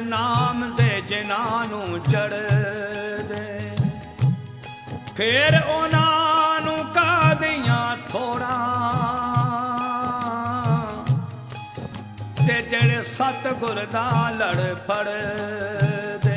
नाम दे जिन्हां नूं चढ़दे, फेर उन्हां नूं कादियां थोड़ां ते जेड़े सतगुर दा लड़ फड़दे।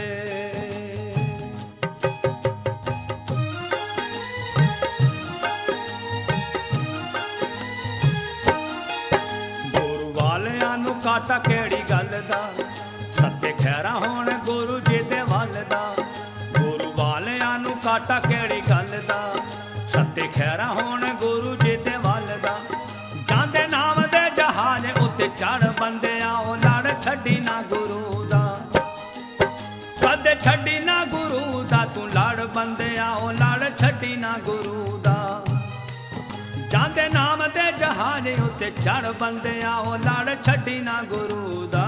काटा केड़ी गल दा, सत्ते खैरा होण गुरु जी दे वल दा। गुरु वालियां नूं काटा केड़ी गल दा, सत्ते खैरा होण गुरु जी दे वल दा। जांदे नाम दे जहाज उत्ते चढ़ बंदिया ओ लड़ छड्डी ना गुरु दा, कदे छड्डी ना गुरु दा तू लड़ बंदिया ओ लड़ छड्डी ना गुरु दा। जांदे नाम दे जहाज उत्ते चढ़ बंदिया ओ लड़ छड्डी ना गुरु दा।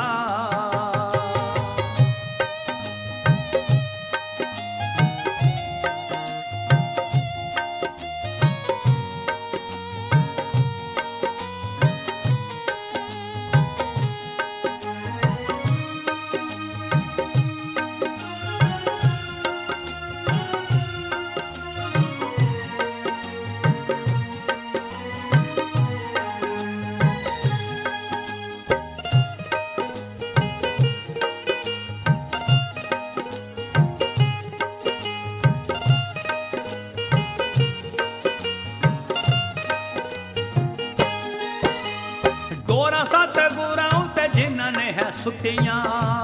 सुटियां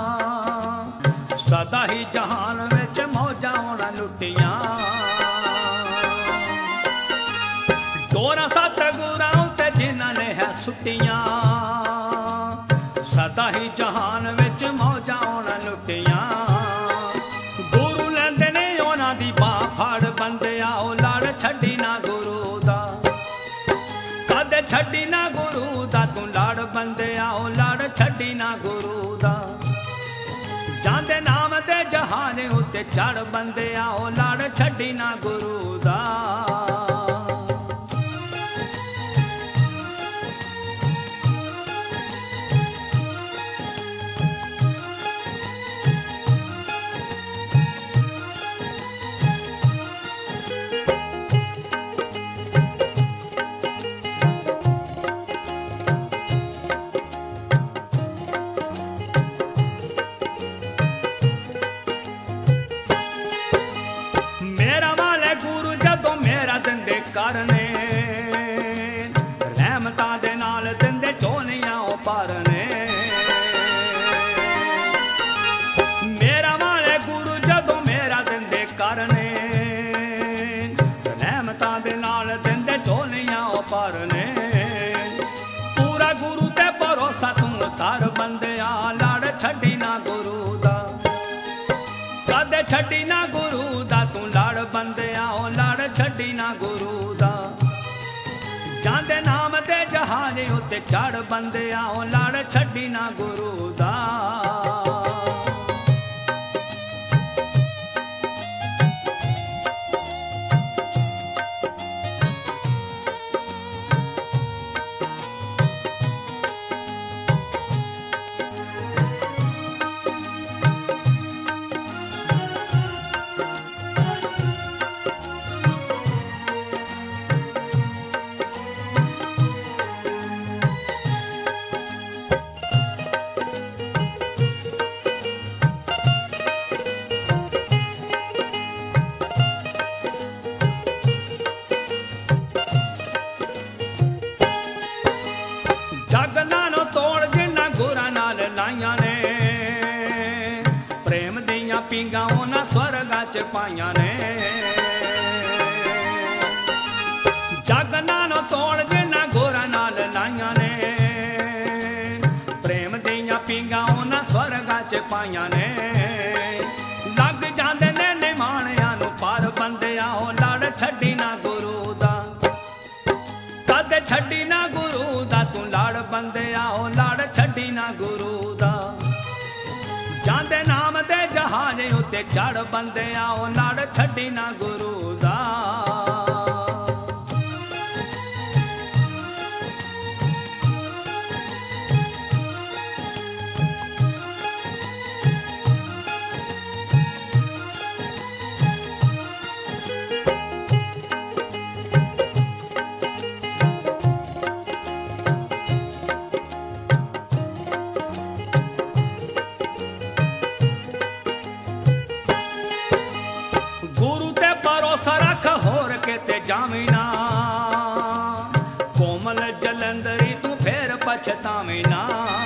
सदा ही जहान विच मौजां उन्हां लुटियां। डोरा सतगुरां ते जिन्हां ने है सुटियां, सदा ही जहान विच मौजां उन्हां लुटियां। गुरु लैंदे ने उन्हां दी बाह फड़ बंदिया ओ लड़ छड्डी ना गुरु दा, कदे छड्डी ना गुरु दा तू लड़ बंदिया ओ लड़ छड्डी ना गुरु दा। जांदे नाम दे जहाज उत्ते चढ़ बंदिया ओ लड़ छड्डी ना गुरु दा। करने रहमतां दे नाल दिंदे झोलियां ओ भरने। मेरा वाले गुरु जदों मेरा दिंदे करने, रहमतां दे नाल दिंदे झोलियां ओ भरने। पूरा गुरु ते भरोसा तू कर बंदिया लड़ छड्डी ना गुरु दा, कदे छड्डी ना गुरु दा तू लड़ बंदिया ओ लड़ छड्डी ना गुरु दा। जांदे नाम दे जहाज उत्ते चढ़ बंदिया ओ लड़ छड्डी ना गुरु दा। पींगा उन्हां स्वर्गां च पाइयां ने, जग नालों तोड़ जिन्हां गोरा नाल लाइयां ने। प्रेम दियां पींगा उन्हां स्वर्गां च पाइयां ने। लग जांदे ने निमाणियां नूं पर बंदिया ओ लड़ छड्डी ना गुरु दा, कदे छड्डी ना गुरु दा तू लड़ बंदिया ओ लड़ छड्डी ना गुरु दा। जांदे नाम दे जहाज उत्ते चढ़ बंदिया ओ लड़ छड्डी ना गुरु दा। कोमल जलंधरी तू फेर पछतावी ना।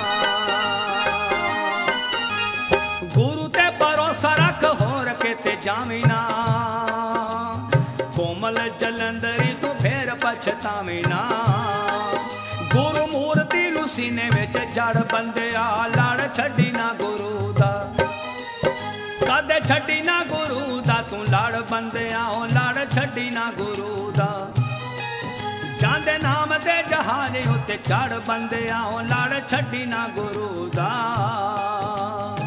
गुरु ते भरोसा रख होर के ते जावी ना। कोमल जलंधरी तू फेर पछतावी ना। गुरु मूर्ति नू सीने विच जड़ बंदिया लड़ छड्डी ना गुरु दा। कदे छड्डी ना गुरु दा तू लड़ बंदिया लड़ छड्डी ना गुरु दा। जांदे नाम दे जहाज उत्ते चढ़ बंदिया लड़ छड्डी ना गुरु दा।